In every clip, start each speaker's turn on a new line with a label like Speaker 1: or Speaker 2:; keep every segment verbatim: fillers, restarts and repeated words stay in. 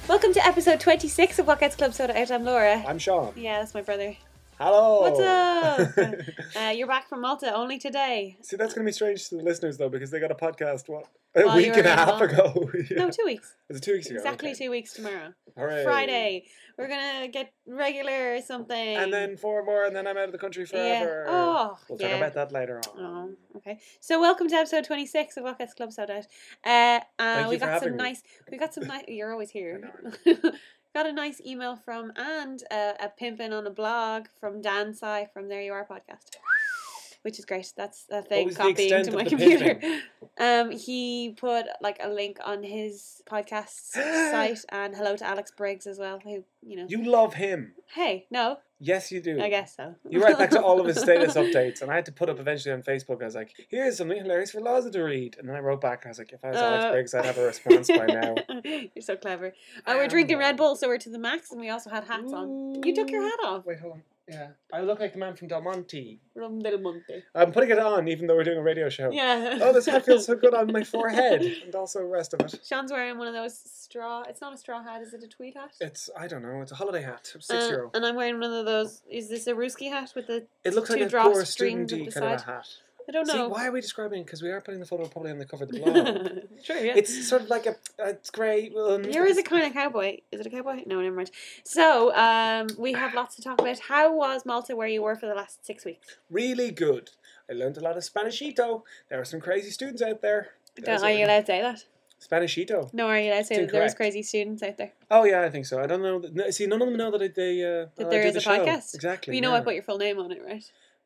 Speaker 1: Welcome to episode twenty-six of What Gets Club Soda Out. I'm Laura.
Speaker 2: I'm Sean.
Speaker 1: Yeah, that's my brother.
Speaker 2: Hello.
Speaker 1: What's up? uh, you're back from Malta only today.
Speaker 2: See, that's going to be strange to the listeners, though, because they got a podcast, what, a
Speaker 1: While
Speaker 2: week and a half ago.
Speaker 1: Yeah. No, two weeks.
Speaker 2: Is it two weeks ago?
Speaker 1: Exactly
Speaker 2: okay.
Speaker 1: two weeks tomorrow.
Speaker 2: Hooray.
Speaker 1: Friday. We're going to get regular or something.
Speaker 2: And then four more, and then I'm out of the country forever.
Speaker 1: Yeah. Oh,
Speaker 2: We'll
Speaker 1: yeah.
Speaker 2: talk about that later on.
Speaker 1: Oh, okay. So welcome to episode twenty-six of What Gets Club Soda Out. Uh, uh,
Speaker 2: Thank
Speaker 1: we
Speaker 2: you for
Speaker 1: got
Speaker 2: having
Speaker 1: some
Speaker 2: me.
Speaker 1: nice. We got some nice. You're always here.
Speaker 2: I know.
Speaker 1: Got a nice email from and uh, a pimpin' on a blog from Dan Sai from There You Are podcast, which is great. That's a thing
Speaker 2: was the
Speaker 1: copying
Speaker 2: extent
Speaker 1: to
Speaker 2: of
Speaker 1: my
Speaker 2: the
Speaker 1: computer. Um, he put like a link on his podcast site and hello to Alex Briggs as well. Who you know?
Speaker 2: You love him.
Speaker 1: Hey, no,
Speaker 2: Yes, you do.
Speaker 1: I guess so.
Speaker 2: You write back to all of his status updates, and I had to put up eventually on Facebook. I was like, "Here's something hilarious for Laza to read," and then I wrote back. I was like, "If I was
Speaker 1: Uh,
Speaker 2: Alex Briggs, I'd have a response by now."
Speaker 1: You're so clever.
Speaker 2: I
Speaker 1: Uh, we're
Speaker 2: am,
Speaker 1: drinking
Speaker 2: though.
Speaker 1: Red Bull, so we're to the max, and we also had hats on. You took your hat off.
Speaker 2: Wait, hold on. Yeah, I look like the man from Del Monte.
Speaker 1: From Del Monte.
Speaker 2: I'm putting it on, even though we're doing a radio show.
Speaker 1: Yeah.
Speaker 2: Oh, this hat feels so good on my forehead, and also the rest of it.
Speaker 1: Sean's wearing one of those straw. It's not a straw hat. Is it a tweed hat?
Speaker 2: It's I don't know. It's a holiday hat. Six
Speaker 1: Uh,
Speaker 2: euro.
Speaker 1: and I'm wearing one of those. Is this a Ruski hat with the
Speaker 2: It looks
Speaker 1: two
Speaker 2: like a
Speaker 1: drops
Speaker 2: poor
Speaker 1: strings
Speaker 2: studenty
Speaker 1: at the
Speaker 2: kind of
Speaker 1: side?
Speaker 2: a hat.
Speaker 1: I don't
Speaker 2: See,
Speaker 1: know.
Speaker 2: why are we describing? Because we are putting the photo probably on the cover of the blog.
Speaker 1: Sure, yeah.
Speaker 2: It's sort of like a. Uh, it's grey. Um,
Speaker 1: You're is a kind of cowboy. Is it a cowboy? No, never mind. So, um, we have lots to talk about. How was Malta where you were for the last six weeks?
Speaker 2: really good. I learned a lot of Spanishito. There are some crazy students out there.
Speaker 1: Don't,
Speaker 2: There's
Speaker 1: are
Speaker 2: a-
Speaker 1: you allowed to say that?
Speaker 2: Spanishito.
Speaker 1: No, are you allowed to say
Speaker 2: It's
Speaker 1: that there was
Speaker 2: incorrect.
Speaker 1: crazy students out there?
Speaker 2: Oh yeah, I think so. I don't know. No, see, none of them know that I, they. Uh,
Speaker 1: That
Speaker 2: I
Speaker 1: there
Speaker 2: do
Speaker 1: is
Speaker 2: the
Speaker 1: a
Speaker 2: show.
Speaker 1: podcast?
Speaker 2: Exactly.
Speaker 1: Well, you know
Speaker 2: yeah.
Speaker 1: I put your full name on it, right?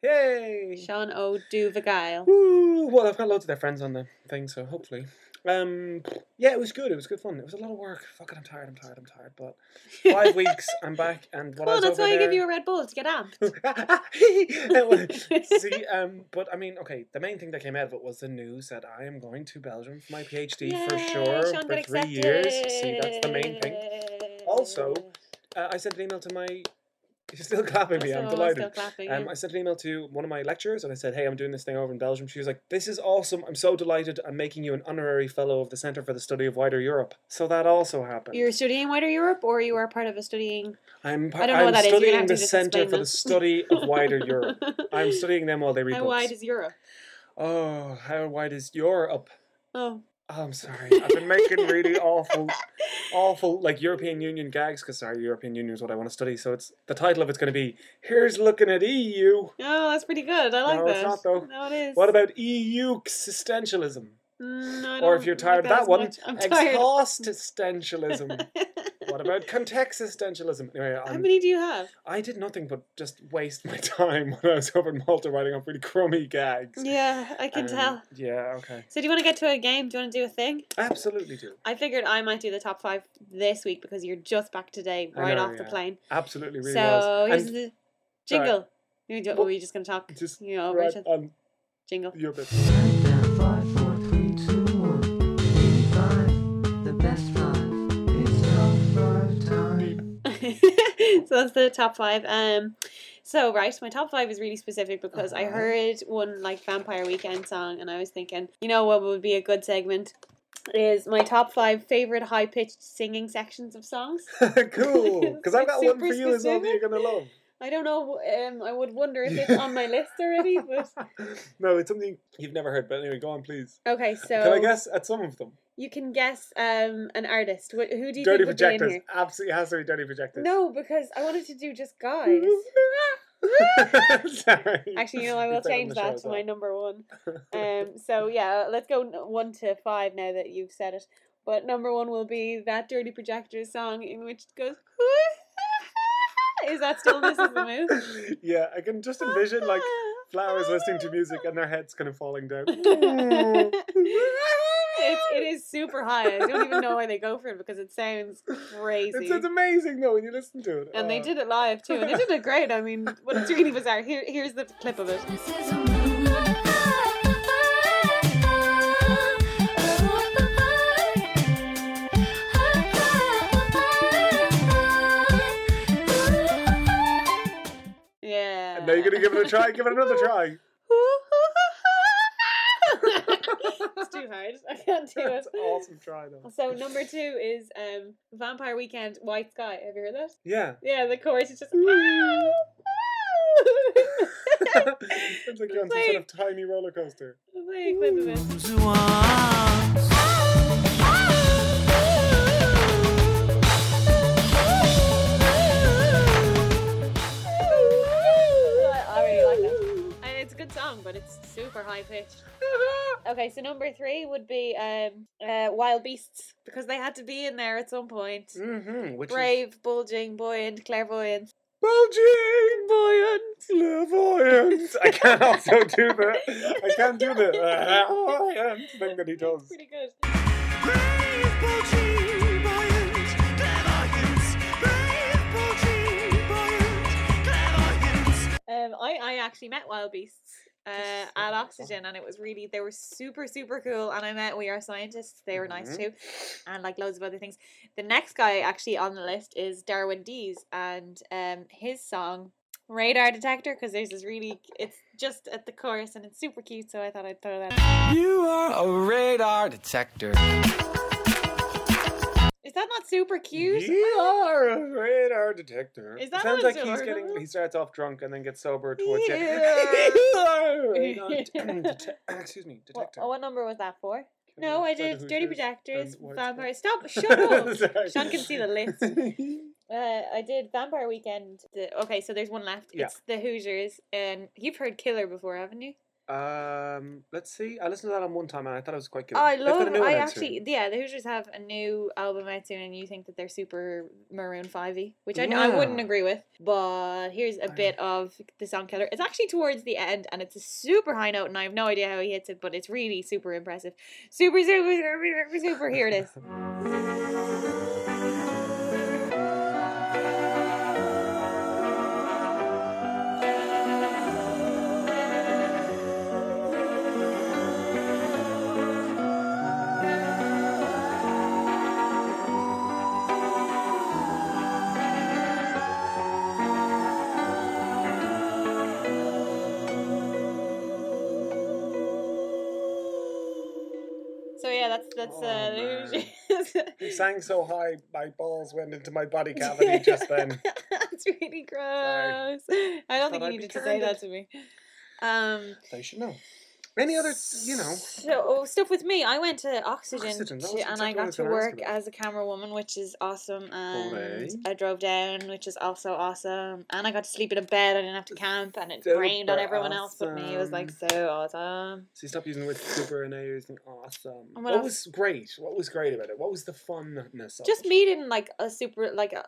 Speaker 2: Yay!
Speaker 1: Sean O. Duvagile.
Speaker 2: Woo! Well, I've got loads of their friends on the thing, so hopefully. Um, yeah, it was good. It was good fun. It was a lot of work. Fucking, I'm tired. I'm tired. I'm tired. But five weeks, I'm back, and what I
Speaker 1: Well,
Speaker 2: was
Speaker 1: that's
Speaker 2: over
Speaker 1: why I
Speaker 2: there...
Speaker 1: give you a Red Bull to get amped.
Speaker 2: See, um, but I mean, okay. The main thing that came out of it was the news that I am going to Belgium for my PhD for
Speaker 1: Yay,
Speaker 2: sure
Speaker 1: Sean
Speaker 2: for
Speaker 1: got
Speaker 2: three
Speaker 1: accepted.
Speaker 2: years. See, that's the main thing. Also, Uh, I sent an email to my. She's still clapping me. I'm
Speaker 1: So,
Speaker 2: delighted.
Speaker 1: Still clapping,
Speaker 2: Um,
Speaker 1: yeah.
Speaker 2: I sent an email to one of my lecturers and I said, "Hey, I'm doing this thing over in Belgium." She was like, "This is awesome. I'm so delighted. I'm making you an honorary fellow of the Centre for the Study of Wider Europe." So that also happened.
Speaker 1: You're studying Wider Europe, or you are part of a studying...
Speaker 2: I'm
Speaker 1: I don't know
Speaker 2: I'm
Speaker 1: what that is. You're gonna
Speaker 2: studying
Speaker 1: have to
Speaker 2: the
Speaker 1: just
Speaker 2: Centre
Speaker 1: explain
Speaker 2: for the
Speaker 1: that.
Speaker 2: Study of Wider Europe. I'm studying them while they read
Speaker 1: How
Speaker 2: books.
Speaker 1: wide is Europe?
Speaker 2: Oh, how wide is Europe?
Speaker 1: Oh.
Speaker 2: Oh, I'm sorry. I've been making really awful, awful, like European Union gags, because sorry, European Union is what I want to study. So it's the title of it's going to be, "Here's Looking at E U."
Speaker 1: Oh, that's pretty good. I like
Speaker 2: No,
Speaker 1: that.
Speaker 2: it's not, though.
Speaker 1: No, it is.
Speaker 2: What about E U existentialism?
Speaker 1: Mm, no, I
Speaker 2: Or if
Speaker 1: don't
Speaker 2: you're
Speaker 1: like
Speaker 2: tired of that
Speaker 1: as
Speaker 2: one,
Speaker 1: much. I'm tired.
Speaker 2: exhaust-existentialism. What about context-existentialism? Anyway,
Speaker 1: How
Speaker 2: I'm,
Speaker 1: many do you have?
Speaker 2: I did nothing but just waste my time when I was over in Malta writing up really crummy gags.
Speaker 1: Yeah, I can
Speaker 2: Um,
Speaker 1: tell.
Speaker 2: Yeah, okay.
Speaker 1: So do you want to get to a game? Do you want to do a thing?
Speaker 2: Absolutely do.
Speaker 1: I figured I might do the top five this week because you're just back today,
Speaker 2: I
Speaker 1: right
Speaker 2: know,
Speaker 1: off the
Speaker 2: yeah.
Speaker 1: plane.
Speaker 2: Absolutely really
Speaker 1: so
Speaker 2: was.
Speaker 1: here's
Speaker 2: And
Speaker 1: the jingle. You do,
Speaker 2: Well,
Speaker 1: are we just going to talk?
Speaker 2: just
Speaker 1: You know,
Speaker 2: right
Speaker 1: Rachel?
Speaker 2: on
Speaker 1: Jingle.
Speaker 2: your bit.
Speaker 3: Countdown, five, four, three, two, one. eighty-five, the best five. It's top five time.
Speaker 1: So that's the top five. Um, so right, my top five is really specific because I
Speaker 2: Uh-huh.
Speaker 1: heard one like Vampire Weekend song, and I was thinking, you know, what would be a good segment is my top five favorite high pitched singing sections of songs.
Speaker 2: Cool. Because I've got
Speaker 1: Super
Speaker 2: one for you as well that
Speaker 1: specific.
Speaker 2: you're going to love.
Speaker 1: I don't know. Um, I would wonder if it's on my list already, but
Speaker 2: No, it's something you've never heard. But anyway, go on, please.
Speaker 1: okay. So
Speaker 2: Can I guess at some of them?
Speaker 1: you can guess um an artist. Wh- Who do you
Speaker 2: Dirty
Speaker 1: think would be in
Speaker 2: Projectors.
Speaker 1: here?
Speaker 2: Absolutely has to be Dirty Projectors.
Speaker 1: No, because I wanted to do just guys.
Speaker 2: Sorry.
Speaker 1: Actually, you know, I will
Speaker 2: You played on
Speaker 1: change
Speaker 2: the show
Speaker 1: that
Speaker 2: as
Speaker 1: to
Speaker 2: well.
Speaker 1: my number one. Um, so yeah, let's go n- one to five now that you've said it. But number one will be that Dirty Projectors song in which it goes. Is that still This Is the Move?
Speaker 2: Yeah, I can just envision like flowers listening to music and their heads kind of falling down.
Speaker 1: it's, it is super high. I don't even know why they go for it because it sounds crazy.
Speaker 2: It sounds amazing though when you listen to it.
Speaker 1: And they
Speaker 2: Oh.
Speaker 1: did it live too, and they did it great. I mean, but it's really bizarre. Here, here's the clip of it.
Speaker 4: This is a move.
Speaker 1: Yeah.
Speaker 2: And now you're gonna give it a try. Give it another try.
Speaker 1: It's too too hard. I can't do it.
Speaker 2: That's an awesome try though.
Speaker 1: So number two is um Vampire Weekend, White Sky. Have you heard that?
Speaker 2: Yeah.
Speaker 1: Yeah, the chorus is just.
Speaker 2: It's like you're on some sort of tiny roller coaster.
Speaker 1: Play a clip of it. I really like that. And it's a good song, but it's super high pitched. Okay, so number three would be um, uh, Wild Beasts, because they had to be in there at some point.
Speaker 2: Mm-hmm. Which
Speaker 1: Brave, bulging, buoyant, clairvoyant.
Speaker 2: bulging, buoyant, clairvoyant. I can't also do the. I can't do the uh, thing that he does.
Speaker 1: Pretty good.
Speaker 4: Brave, bulging, buoyant, clairvoyance. Brave, bulging, buoyant, clairvoyance.
Speaker 1: Um, I, I actually met Wild Beasts uh, at Oxygen, and it was really, they were super, super cool. And I met We Are Scientists, they were nice
Speaker 2: Mhm.
Speaker 1: too, and like loads of other things. The next guy actually on the list is Darwin Dees, and um, his song Radar Detector, because there's this really, it's just at the chorus and it's super cute, so I thought I'd throw that in.
Speaker 4: You are a radar detector.
Speaker 1: Is that not super cute?
Speaker 2: You are a radar detector.
Speaker 1: Is
Speaker 2: It
Speaker 1: that
Speaker 2: sounds
Speaker 1: what
Speaker 2: like
Speaker 1: it's
Speaker 2: he's
Speaker 1: for?
Speaker 2: getting. He starts off drunk and then gets sober towards the
Speaker 1: Yeah.
Speaker 2: You are a radar det- Excuse me,
Speaker 1: What,
Speaker 2: detector.
Speaker 1: oh, what number was that for?
Speaker 2: Can
Speaker 1: No,
Speaker 2: we
Speaker 1: I
Speaker 2: try the
Speaker 1: did Dirty
Speaker 2: Hoosiers
Speaker 1: Projectors,
Speaker 2: and White
Speaker 1: Vampire.
Speaker 2: Sky?
Speaker 1: Stop! Shut up!
Speaker 2: Sorry.
Speaker 1: Sean can see the list. Uh, I did Vampire Weekend. The, okay, so there's one left.
Speaker 2: Yeah.
Speaker 1: It's the Hoosiers, and you've heard Killer before, haven't you?
Speaker 2: Um, let's see. I listened to that on one time and I thought it was quite good.
Speaker 1: Oh, I
Speaker 2: They've got
Speaker 1: love.
Speaker 2: a new one
Speaker 1: I
Speaker 2: out
Speaker 1: actually,
Speaker 2: soon.
Speaker 1: yeah, the Hoosiers have a new album out soon, and you think that they're super Maroon Five-y, which I, I wouldn't
Speaker 2: Yeah.
Speaker 1: agree with. But here's a
Speaker 2: I
Speaker 1: bit of the song Killer. It's actually towards the end, and it's a super high note, and I have no idea how he hits it, but it's really super impressive. Super, super, super, super, super. Here it is. So yeah, that's that's
Speaker 2: Oh,
Speaker 1: uh, the
Speaker 2: man.
Speaker 1: Hoosiers.
Speaker 2: You sang so high, my balls went into my body cavity just then.
Speaker 1: That's really gross. I don't
Speaker 2: Thought
Speaker 1: think you
Speaker 2: I'd be
Speaker 1: needed to say that
Speaker 2: candid.
Speaker 1: to me. Um,
Speaker 2: They should know. Any other, you know.
Speaker 1: So oh, stuff with me. I went to Oxygen,
Speaker 2: Oxygen, that
Speaker 1: to-
Speaker 2: was
Speaker 1: and
Speaker 2: exactly
Speaker 1: I
Speaker 2: what I
Speaker 1: got
Speaker 2: was
Speaker 1: to
Speaker 2: gonna ask
Speaker 1: work
Speaker 2: about.
Speaker 1: as a camera woman, which is awesome. And
Speaker 2: Hooray.
Speaker 1: I drove down, which is also awesome. And I got to sleep in a bed. I didn't have to camp, and it
Speaker 2: Super
Speaker 1: rained on everyone else but me. It was like
Speaker 2: awesome.
Speaker 1: so awesome.
Speaker 2: So you stop using the word super and now you're using awesome.
Speaker 1: And
Speaker 2: What,
Speaker 1: what else?
Speaker 2: was great? What was great about it? What was the funness of
Speaker 1: Just
Speaker 2: it?
Speaker 1: meeting like a super like a.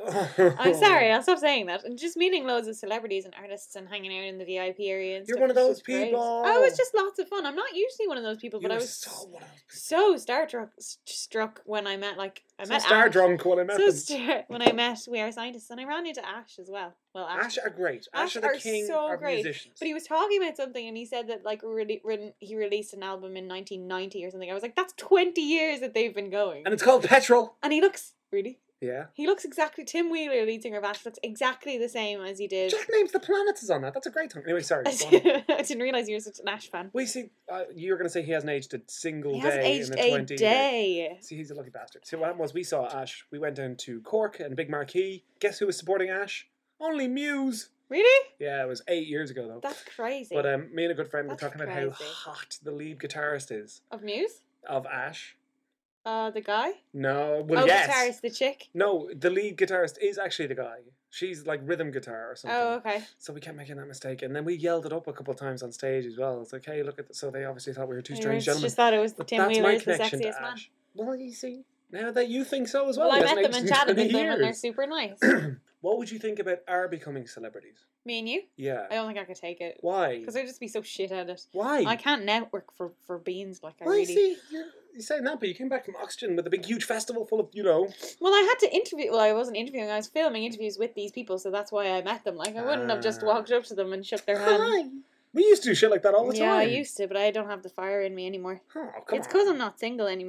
Speaker 1: I'm sorry, I'll stop saying that. And just meeting loads of celebrities and artists and hanging out in the V I P area and
Speaker 2: You're
Speaker 1: stuff
Speaker 2: one of
Speaker 1: was
Speaker 2: those
Speaker 1: just great.
Speaker 2: people.
Speaker 1: Oh, it was just lots of fun. I'm not usually one of those people,
Speaker 2: You
Speaker 1: but I
Speaker 2: were
Speaker 1: was
Speaker 2: so one of those people.
Speaker 1: so star struck, struck when I met like I
Speaker 2: So
Speaker 1: met
Speaker 2: star
Speaker 1: Ash.
Speaker 2: drunk when I met
Speaker 1: So
Speaker 2: them.
Speaker 1: star- when I met We Are Scientists, and I ran into Ash as well. Well, Ash,
Speaker 2: Ash are great. Ash,
Speaker 1: Ash
Speaker 2: are the
Speaker 1: are
Speaker 2: king
Speaker 1: so
Speaker 2: of
Speaker 1: great.
Speaker 2: musicians.
Speaker 1: but he was talking about something, and he said that like really, re- he released an album in nineteen ninety or something. I was like, that's twenty years that they've been going,
Speaker 2: and it's called Petrol.
Speaker 1: and he looks really.
Speaker 2: Yeah.
Speaker 1: He looks exactly. Tim Wheeler, lead singer of Ash, looks exactly the same as he did.
Speaker 2: Jack Names the Planets is on that. That's a great song. Anyway, sorry.
Speaker 1: I
Speaker 2: go on.
Speaker 1: didn't realize you were such an Ash fan.
Speaker 2: We see. Uh, you were going to say he hasn't aged a single
Speaker 1: He
Speaker 2: day
Speaker 1: hasn't aged
Speaker 2: in the
Speaker 1: a
Speaker 2: twenty years.
Speaker 1: day.
Speaker 2: See, he's a lucky bastard. So what happened was we saw Ash. We went down to Cork and Big Marquee. Guess who was supporting Ash? Only Muse.
Speaker 1: Really?
Speaker 2: Yeah, it was eight years ago though.
Speaker 1: That's crazy.
Speaker 2: But um, me and a good friend
Speaker 1: That's
Speaker 2: were talking about
Speaker 1: crazy.
Speaker 2: how hot the lead guitarist is
Speaker 1: Of Muse?
Speaker 2: of Ash.
Speaker 1: Uh, the guy?
Speaker 2: No, well,
Speaker 1: oh,
Speaker 2: yes.
Speaker 1: guitarist, the chick.
Speaker 2: No, the lead guitarist is actually the guy. She's like rhythm guitar or something.
Speaker 1: Oh, okay.
Speaker 2: So we kept making that mistake, and then we yelled it up a couple of times on stage as well. It's like, hey, look at this. So they obviously thought we were two
Speaker 1: Yeah,
Speaker 2: strange
Speaker 1: it's
Speaker 2: gentlemen.
Speaker 1: just thought it was
Speaker 2: But
Speaker 1: Tim
Speaker 2: that's
Speaker 1: Wheeler
Speaker 2: my
Speaker 1: is the
Speaker 2: connection to
Speaker 1: sexiest man.
Speaker 2: Ash. Well, you see, now that you think so as well.
Speaker 1: Well, I
Speaker 2: he
Speaker 1: met
Speaker 2: hasn't
Speaker 1: them and
Speaker 2: aged in
Speaker 1: chatted with
Speaker 2: twenty
Speaker 1: them, and they're
Speaker 2: years.
Speaker 1: super nice.
Speaker 2: What would you think about our becoming celebrities?
Speaker 1: Me and you?
Speaker 2: Yeah.
Speaker 1: I don't think I could take it.
Speaker 2: Why?
Speaker 1: Because I'd just be so shit at it.
Speaker 2: Why?
Speaker 1: I can't network for, for beans like I
Speaker 2: Why?
Speaker 1: really...
Speaker 2: See, you're, you're saying that, but you came back from Oxygen with a big, huge festival full of, you know.
Speaker 1: Well, I had to interview... Well, I wasn't interviewing. I was filming interviews with these people, so that's why I met them. Like, I wouldn't have just
Speaker 2: Ah.
Speaker 1: walked up to them and shook their hand.
Speaker 2: Hi. We used to do shit like that all the
Speaker 1: Yeah, I
Speaker 2: time.
Speaker 1: used to, but I don't have the fire in me ananymore.
Speaker 2: Oh, come
Speaker 1: It's
Speaker 2: on.
Speaker 1: because I'm not single anymore.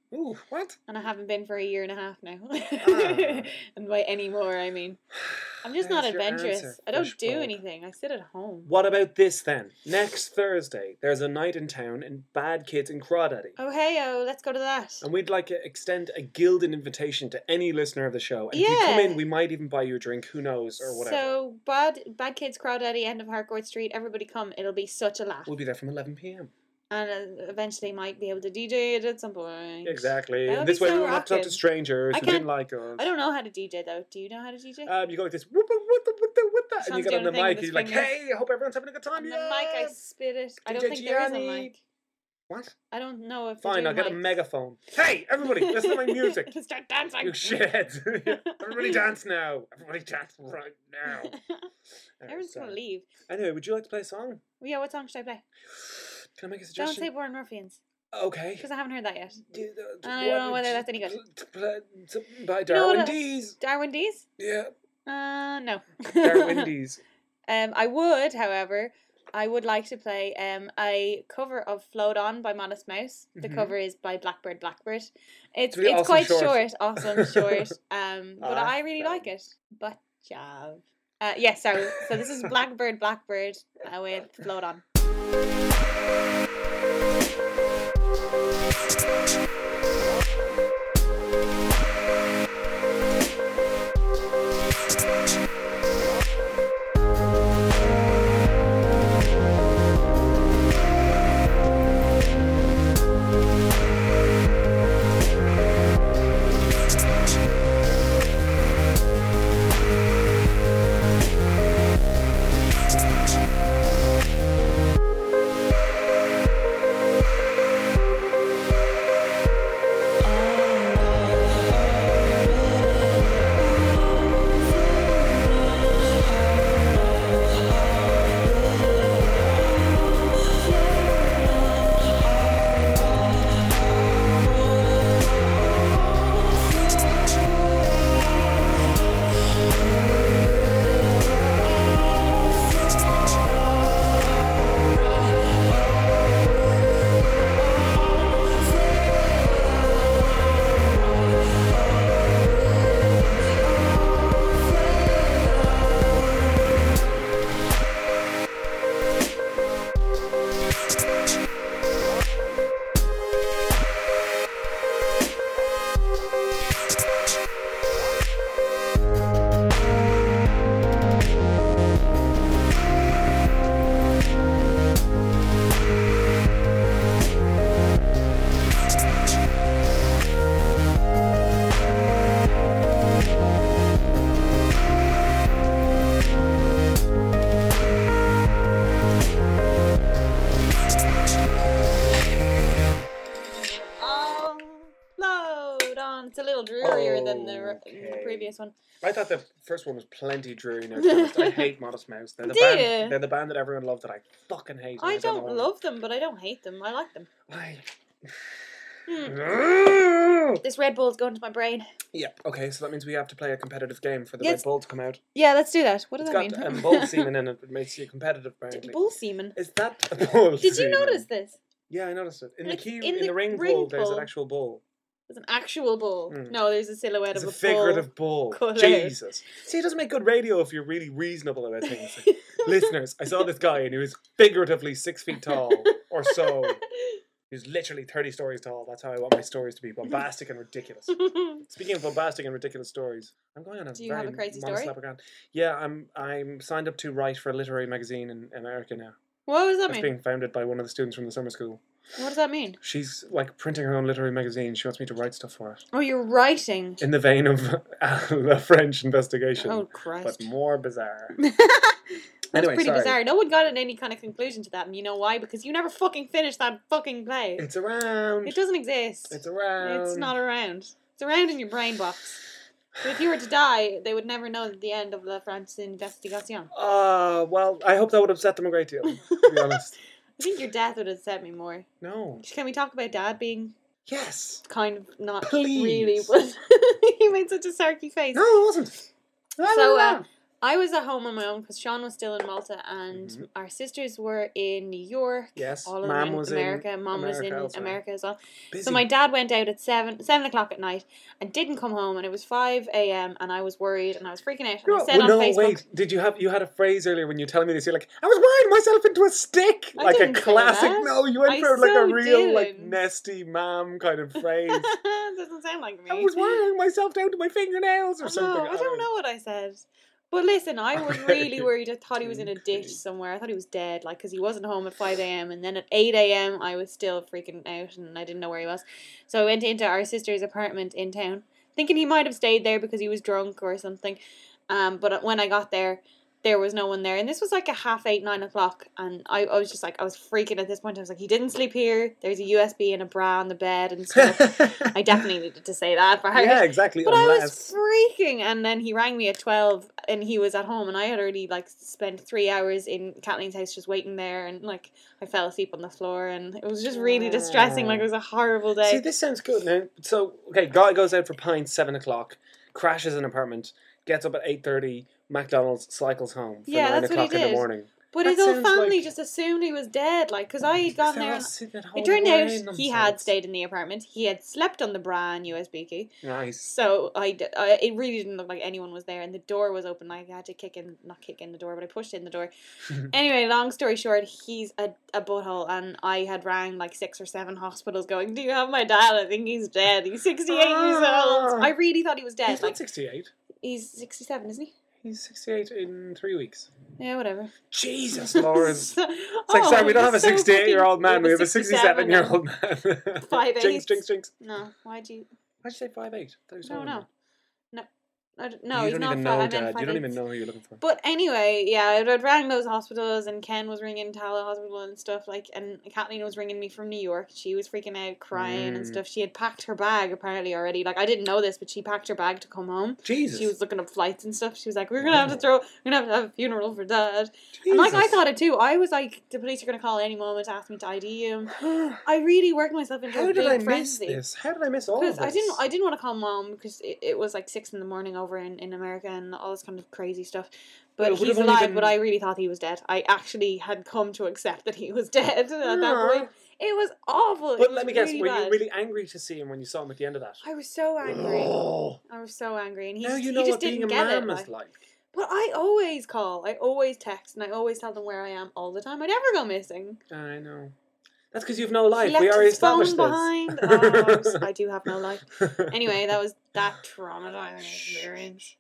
Speaker 2: Ooh, what?
Speaker 1: And I haven't been for a year and a half now.
Speaker 2: Ah.
Speaker 1: And by any more, I mean, I'm just not
Speaker 2: There's your
Speaker 1: adventurous.
Speaker 2: answer,
Speaker 1: I don't
Speaker 2: fish
Speaker 1: do
Speaker 2: ball.
Speaker 1: anything. I sit at home.
Speaker 2: What about this then? Next Thursday, there's a night in town in Bad Kids in Crawdaddy.
Speaker 1: Oh, hey, oh, let's go to that.
Speaker 2: And we'd like to extend a gilded invitation to any listener of the show. And if you come
Speaker 1: Yeah.
Speaker 2: in, we might even buy you a drink, who knows, or whatever.
Speaker 1: So, Bad Bad Kids Crawdaddy, end of Harcourt Street. Everybody come. It'll be such a laugh.
Speaker 2: We'll be there from eleven p.m.
Speaker 1: And uh, eventually might be able to D J it at some point.
Speaker 2: Exactly.
Speaker 1: That'll
Speaker 2: And this
Speaker 1: be
Speaker 2: way
Speaker 1: so
Speaker 2: we won't have to talk to
Speaker 1: rockin'.
Speaker 2: strangers
Speaker 1: I
Speaker 2: who didn't
Speaker 1: can't-
Speaker 2: like us.
Speaker 1: I don't know how to D J though. Do you know how to D J?
Speaker 2: Um, you go like this, whoop, whoop, whoop, whoop, whoop, whoop, and you
Speaker 1: Sean's
Speaker 2: get on
Speaker 1: doing
Speaker 2: the
Speaker 1: a thing
Speaker 2: mic,
Speaker 1: with
Speaker 2: and you're
Speaker 1: his
Speaker 2: like,
Speaker 1: fingers.
Speaker 2: hey, I hope everyone's having a good time.
Speaker 1: On the
Speaker 2: yeah.
Speaker 1: mic, I spit it. I
Speaker 2: D J
Speaker 1: don't think there is a
Speaker 2: Gianni.
Speaker 1: mic.
Speaker 2: What?
Speaker 1: I don't know if.
Speaker 2: Fine,
Speaker 1: they
Speaker 2: I'll
Speaker 1: do
Speaker 2: get a
Speaker 1: mics.
Speaker 2: megaphone. Hey, everybody, listen to my music.
Speaker 1: Start dancing.
Speaker 2: You shit. Everybody dance now. Everybody dance right now. Uh,
Speaker 1: Everyone's
Speaker 2: so-
Speaker 1: gonna leave.
Speaker 2: Anyway, would you like to play a song?
Speaker 1: Well, yeah, what song should I play?
Speaker 2: Can I make a
Speaker 1: Don't
Speaker 2: suggestion?
Speaker 1: say Born Ruffians
Speaker 2: Okay.
Speaker 1: because I haven't heard that yet.
Speaker 2: Do the-
Speaker 1: I don't know
Speaker 2: what-
Speaker 1: whether that's any good.
Speaker 2: to play- to- By
Speaker 1: You know what
Speaker 2: Darwin
Speaker 1: I-
Speaker 2: Dees.
Speaker 1: Darwin D's?
Speaker 2: Yeah.
Speaker 1: Uh, no.
Speaker 2: Darwin Dees.
Speaker 1: Um, I would, however, I would like to play um a cover of "Float On" by Modest Mouse. The
Speaker 2: Mhm.
Speaker 1: cover is by Blackbird Blackbird. It's
Speaker 2: really
Speaker 1: it's
Speaker 2: awesome
Speaker 1: quite
Speaker 2: short.
Speaker 1: short, awesome short. Um, but
Speaker 2: Ah,
Speaker 1: I really
Speaker 2: fab.
Speaker 1: like it. But job. Uh, yeah. So so this is Blackbird Blackbird uh, with "Float On." Um, Float On. It's a little drearier than the, r-
Speaker 2: Okay.
Speaker 1: the previous one.
Speaker 2: I thought the first one was plenty dreary. Now, to be honest. I hate Modest Mouse. They're the
Speaker 1: Do
Speaker 2: band.
Speaker 1: you?
Speaker 2: They're the band that everyone loved that I fucking hate. and
Speaker 1: I
Speaker 2: don't
Speaker 1: don't
Speaker 2: know why.
Speaker 1: love them, but I don't hate them. I like them.
Speaker 2: I.
Speaker 1: Hmm. This Red Bull's going to my brain.
Speaker 2: Yeah. Okay, so that means we have to play a competitive game for the
Speaker 1: Yes.
Speaker 2: Red Bull to come out.
Speaker 1: Yeah, let's do that. What does
Speaker 2: It's
Speaker 1: that
Speaker 2: got
Speaker 1: mean?
Speaker 2: um, bull semen in it. It makes you competitive, apparently.
Speaker 1: Bull semen.
Speaker 2: Is that a bull?
Speaker 1: Did you
Speaker 2: semen?
Speaker 1: notice this?
Speaker 2: Yeah, I noticed it. In
Speaker 1: It's
Speaker 2: the key,
Speaker 1: in
Speaker 2: in,
Speaker 1: the
Speaker 2: the ring,
Speaker 1: ring
Speaker 2: bull, there's an
Speaker 1: pull.
Speaker 2: actual bull.
Speaker 1: There's an actual bull.
Speaker 2: Mm.
Speaker 1: No, there's a silhouette
Speaker 2: It's
Speaker 1: of
Speaker 2: a
Speaker 1: a
Speaker 2: figurative bull.
Speaker 1: Cut out.
Speaker 2: Jesus. See, it doesn't make good radio if you're really reasonable about things. Like, listeners, I saw this guy and he was figuratively six feet tall or so. He was literally thirty stories tall. That's how I want my stories to be bombastic and ridiculous.
Speaker 1: bull.
Speaker 2: Speaking of bombastic and ridiculous stories, I'm going on a
Speaker 1: Do you
Speaker 2: very
Speaker 1: have a crazy
Speaker 2: modest
Speaker 1: story?
Speaker 2: leprechaun. Yeah, I'm I'm signed up to write for a literary magazine in America now.
Speaker 1: What does that
Speaker 2: That's
Speaker 1: mean?
Speaker 2: being founded by one of the students from the summer school.
Speaker 1: What does that mean?
Speaker 2: She's like printing her own literary magazine. She wants me to write stuff for it.
Speaker 1: Oh, you're writing.
Speaker 2: In the vein of the French investigation,
Speaker 1: Oh,
Speaker 2: but
Speaker 1: Christ.
Speaker 2: more bizarre.
Speaker 1: That's
Speaker 2: Anyway,
Speaker 1: pretty
Speaker 2: sorry.
Speaker 1: bizarre. No one got at any kind of conclusion to that, and you know why? Because you never fucking finished that fucking play.
Speaker 2: It's around.
Speaker 1: It doesn't exist.
Speaker 2: It's around.
Speaker 1: It's not around. It's around in your brain box. But if you were to die, they would never know the end of La France Investigation.
Speaker 2: Uh, well, I hope that would upset them a great deal, to be honest.
Speaker 1: I think your death would upset me more.
Speaker 2: No.
Speaker 1: Can we talk about Dad being
Speaker 2: Yes.
Speaker 1: kind of not
Speaker 2: Please.
Speaker 1: really, but he made such a sarky face.
Speaker 2: No, it wasn't. No,
Speaker 1: So,
Speaker 2: no,
Speaker 1: uh,
Speaker 2: no.
Speaker 1: I was at home on my own because Sean was still in Malta and
Speaker 2: Mhm.
Speaker 1: our sisters were in New York.
Speaker 2: Yes,
Speaker 1: All of
Speaker 2: Mum
Speaker 1: them in
Speaker 2: was in
Speaker 1: America. Mum was in
Speaker 2: America also.
Speaker 1: America as well.
Speaker 2: Busy.
Speaker 1: So my dad went out at seven seven o'clock at night and didn't come home, and it was five a m and I was worried and I was freaking out. And
Speaker 2: No,
Speaker 1: I said
Speaker 2: well,
Speaker 1: on
Speaker 2: no,
Speaker 1: Facebook,
Speaker 2: wait. Did you have you had a phrase earlier when you were telling me this? You're like, I was worrying myself into a stick,
Speaker 1: I
Speaker 2: like a
Speaker 1: didn't say
Speaker 2: classic.
Speaker 1: that.
Speaker 2: No, you went
Speaker 1: I
Speaker 2: for like a
Speaker 1: so
Speaker 2: real like
Speaker 1: didn't.
Speaker 2: nesty mom kind of phrase.
Speaker 1: doesn't sound like me.
Speaker 2: I was worrying myself down to my fingernails or
Speaker 1: I
Speaker 2: something.
Speaker 1: know, I don't know what I said. But listen, I was really worried. I thought he was in a ditch
Speaker 2: Okay.
Speaker 1: somewhere. I thought he was dead, like, because he wasn't home at five a m. And then at eight a m, I was still freaking out and I didn't know where he was. So I went into our sister's apartment in town, thinking he might have stayed there because he was drunk or something. Um, but when I got there, there was no one there. And this was like a half eight, nine o'clock. And I, I was just like, I was freaking at this point. I was like, he didn't sleep here. There's a U S B and a bra on the bed and stuff. I definitely needed to say that for her.
Speaker 2: Yeah, exactly.
Speaker 1: But I was
Speaker 2: unless...
Speaker 1: freaking, and then he rang me at twelve, and he was at home, and I had already like spent three hours in Kathleen's house just waiting there, and like I fell asleep on the floor, and it was just really distressing. Like it was a horrible day.
Speaker 2: See, this sounds good now. So, okay, guy goes out for pints seven o'clock, crashes an apartment, gets up at eight thirty. McDonald's, cycles home for
Speaker 1: Yeah,
Speaker 2: nine
Speaker 1: that's what he
Speaker 2: o'clock in the
Speaker 1: did.
Speaker 2: morning.
Speaker 1: But
Speaker 2: that
Speaker 1: his whole
Speaker 2: sounds
Speaker 1: family
Speaker 2: like-
Speaker 1: just assumed he was dead, like, because I had gone
Speaker 2: They're
Speaker 1: there.
Speaker 2: all
Speaker 1: And
Speaker 2: sitting at home
Speaker 1: it turned out
Speaker 2: worrying
Speaker 1: he had
Speaker 2: themselves.
Speaker 1: stayed in the apartment. He had slept on the bra and U S B key.
Speaker 2: Nice.
Speaker 1: So I, d- I- it really didn't look like anyone was there, and the door was open. I had to kick in, not kick in the door, but I pushed in the door. Anyway, long story short, he's a, a butthole, and I had rang like six or seven hospitals going, do you have my dad? I think he's dead. He's sixty-eight years old. I really thought he was dead.
Speaker 2: He's
Speaker 1: like
Speaker 2: not sixty-eight.
Speaker 1: He's sixty-seven, isn't he?
Speaker 2: He's sixty-eight in three weeks.
Speaker 1: Yeah, whatever.
Speaker 2: Jesus, Lawrence.
Speaker 1: So-
Speaker 2: It's like,
Speaker 1: oh,
Speaker 2: sorry, we don't have a
Speaker 1: so fucking-
Speaker 2: sixty-eight-year-old man. We have a
Speaker 1: sixty-seven
Speaker 2: sixty-seven-year-old man.
Speaker 1: Five
Speaker 2: Jinx,
Speaker 1: eighths.
Speaker 2: jinx, jinx.
Speaker 1: No, why'd you?
Speaker 2: Why'd you say five eight?
Speaker 1: No, no. No, I d- no,
Speaker 2: you
Speaker 1: he's
Speaker 2: don't
Speaker 1: not
Speaker 2: even
Speaker 1: five. I
Speaker 2: know,
Speaker 1: meant
Speaker 2: Dad.
Speaker 1: five
Speaker 2: You don't
Speaker 1: eighths.
Speaker 2: even know who you're looking for.
Speaker 1: But anyway, yeah, I'd, I'd rang those hospitals, and Ken was ringing Tala Hospital and stuff, like, and Kathleen was ringing me from New York. She was freaking out, crying and
Speaker 2: Mm.
Speaker 1: stuff. She had packed her bag, apparently, already. Like, I didn't know this, but she packed her bag to come home.
Speaker 2: Jesus.
Speaker 1: She was looking up flights and stuff. She was like, we're gonna have to
Speaker 2: Wow.
Speaker 1: throw, we're gonna have to have a funeral for Dad. And like, I
Speaker 2: Jesus.
Speaker 1: thought it too. I was like, the police are gonna call any moment to ask me to I D him. I really worked myself into
Speaker 2: How
Speaker 1: a
Speaker 2: did
Speaker 1: big
Speaker 2: I miss
Speaker 1: frenzy.
Speaker 2: this? How did I miss all of
Speaker 1: Because
Speaker 2: this?
Speaker 1: I didn't, I didn't want to call Mom because it, it was like six in the morning over in, in America and all this kind of crazy stuff.
Speaker 2: Well,
Speaker 1: But
Speaker 2: it would
Speaker 1: he's
Speaker 2: have only
Speaker 1: alive.
Speaker 2: been-
Speaker 1: But I really thought he was dead. I actually had come to accept that he was dead at that
Speaker 2: Aw.
Speaker 1: point. It was awful.
Speaker 2: But
Speaker 1: It
Speaker 2: let me
Speaker 1: was
Speaker 2: guess,
Speaker 1: really
Speaker 2: were
Speaker 1: bad.
Speaker 2: you really angry to see him when you saw him at the end of that?
Speaker 1: I was so angry.
Speaker 2: Oh,
Speaker 1: I was so angry, and he,
Speaker 2: now
Speaker 1: just-
Speaker 2: you
Speaker 1: he
Speaker 2: know
Speaker 1: just
Speaker 2: what being
Speaker 1: didn't
Speaker 2: a
Speaker 1: get it.
Speaker 2: mom
Speaker 1: Like,
Speaker 2: is like.
Speaker 1: but I always call. I always text, and I always tell them where I am all the time. I never go missing.
Speaker 2: I know. That's because you've no
Speaker 1: He
Speaker 2: life.
Speaker 1: left
Speaker 2: We already
Speaker 1: his phone
Speaker 2: established
Speaker 1: behind.
Speaker 2: this.
Speaker 1: Oh, I was- I do have no life. Anyway, that was that traumatizing experience.